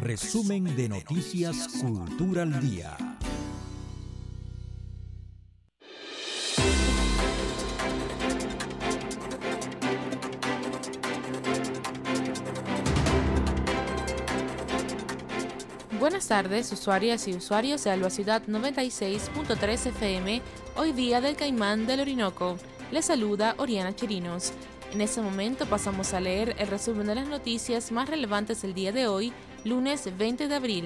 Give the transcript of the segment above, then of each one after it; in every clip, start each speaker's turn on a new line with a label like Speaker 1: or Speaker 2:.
Speaker 1: Resumen de Noticias Cultura al Día.
Speaker 2: Buenas tardes, usuarias y usuarios de Alba Ciudad 96.3 FM, hoy día del Caimán del Orinoco. Les saluda Oriana Chirinos. En este momento pasamos a leer el resumen de las noticias más relevantes del día de hoy, lunes 20 de abril.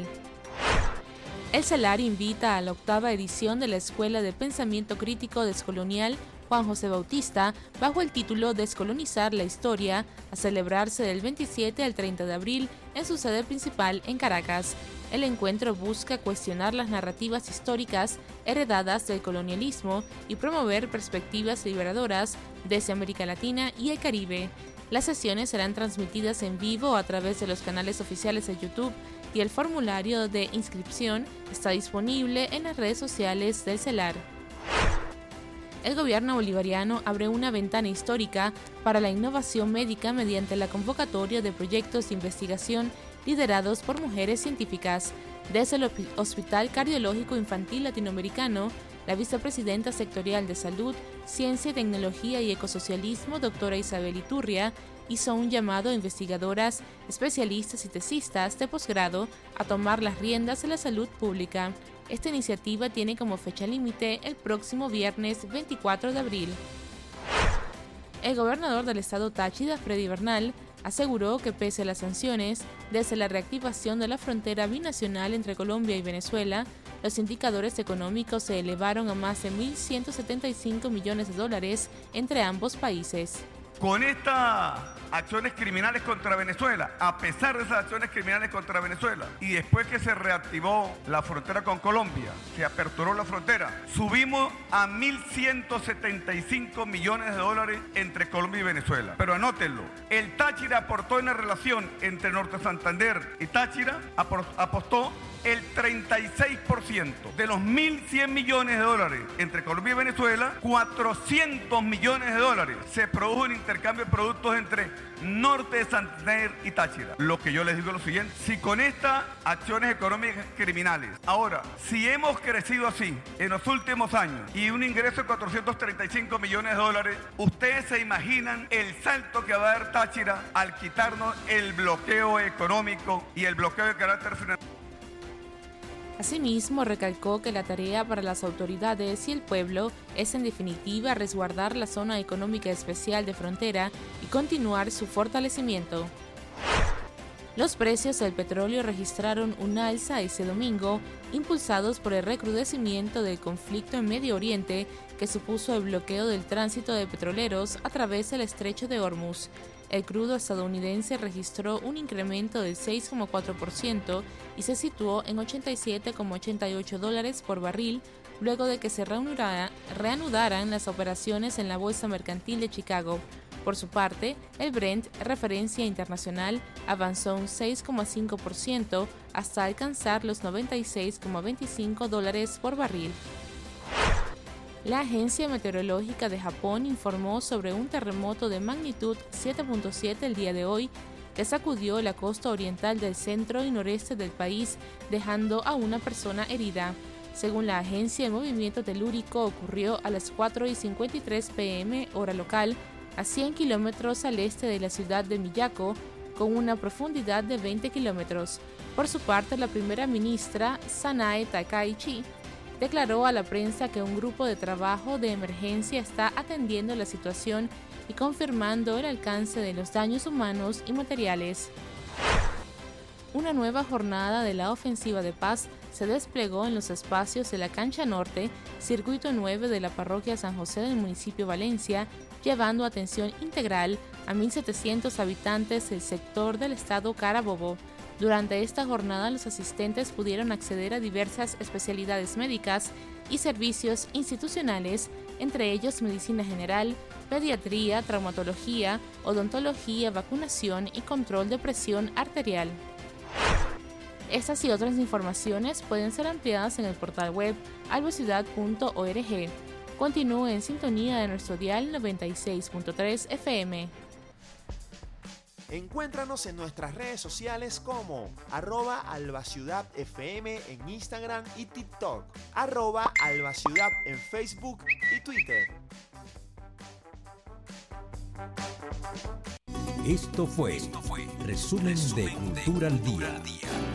Speaker 2: El CELAR invita a la 8ª edición de la Escuela de Pensamiento Crítico Descolonial Juan José Bautista, bajo el título Descolonizar la Historia, a celebrarse del 27 al 30 de abril en su sede principal en Caracas. El encuentro busca cuestionar las narrativas históricas heredadas del colonialismo y promover perspectivas liberadoras desde América Latina y el Caribe. Las sesiones serán transmitidas en vivo a través de los canales oficiales de YouTube y el formulario de inscripción está disponible en las redes sociales del CELAR. El gobierno bolivariano abre una ventana histórica para la innovación médica mediante la convocatoria de proyectos de investigación liderados por mujeres científicas. Desde el Hospital Cardiológico Infantil Latinoamericano, la vicepresidenta sectorial de Salud, Ciencia, Tecnología y Ecosocialismo, doctora Isabel Iturria, hizo un llamado a investigadoras, especialistas y tesistas de posgrado a tomar las riendas de la salud pública. Esta iniciativa tiene como fecha límite el próximo viernes 24 de abril. El gobernador del estado Táchira, Freddy Bernal, aseguró que pese a las sanciones, desde la reactivación de la frontera binacional entre Colombia y Venezuela, los indicadores económicos se elevaron a más de 1.175 millones de dólares entre ambos países.
Speaker 3: Con estas acciones criminales contra Venezuela, a pesar de esas acciones criminales contra Venezuela, y después que se reactivó la frontera con Colombia, se aperturó la frontera, subimos a 1.175 millones de dólares entre Colombia y Venezuela. Pero anótenlo, el Táchira aportó en la relación entre Norte Santander y Táchira, apostó el 36%. De los 1.100 millones de dólares entre Colombia y Venezuela, 400 millones de dólares se produjo en intercambio de productos entre Norte de Santander y Táchira. Lo que yo les digo es lo siguiente: si con estas acciones económicas criminales, ahora, si hemos crecido así en los últimos años y un ingreso de 435 millones de dólares, ustedes se imaginan el salto que va a dar Táchira al quitarnos el bloqueo económico y el bloqueo de carácter financiero.
Speaker 2: Asimismo, recalcó que la tarea para las autoridades y el pueblo es en definitiva resguardar la zona económica especial de frontera y continuar su fortalecimiento. Los precios del petróleo registraron un alza ese domingo, impulsados por el recrudecimiento del conflicto en Medio Oriente que supuso el bloqueo del tránsito de petroleros a través del estrecho de Hormuz. El crudo estadounidense registró un incremento del 6,4% y se situó en $87,88 por barril, luego de que se reanudaran las operaciones en la Bolsa Mercantil de Chicago. Por su parte, el Brent, referencia internacional, avanzó un 6,5% hasta alcanzar los $96,25 por barril. La Agencia Meteorológica de Japón informó sobre un terremoto de magnitud 7.7 el día de hoy que sacudió la costa oriental del centro y noreste del país, dejando a una persona herida. Según la agencia, el movimiento telúrico ocurrió a las 4:53 p.m. hora local, a 100 kilómetros al este de la ciudad de Miyako, con una profundidad de 20 kilómetros. Por su parte, la primera ministra, Sanae Takaichi, declaró a la prensa que un grupo de trabajo de emergencia está atendiendo la situación y confirmando el alcance de los daños humanos y materiales. Una nueva jornada de la ofensiva de paz se desplegó en los espacios de la Cancha Norte, circuito 9 de la parroquia San José del municipio Valencia, llevando atención integral a 1.700 habitantes del sector del estado Carabobo. Durante esta jornada, los asistentes pudieron acceder a diversas especialidades médicas y servicios institucionales, entre ellos medicina general, pediatría, traumatología, odontología, vacunación y control de presión arterial. Estas y otras informaciones pueden ser ampliadas en el portal web albociudad.org. Continúe en sintonía de nuestro dial 96.3 FM.
Speaker 4: Encuéntranos en nuestras redes sociales como @albaciudadfm en Instagram y TikTok, @albaciudad en Facebook y Twitter.
Speaker 1: Esto fue Resumen de Cultura al Día.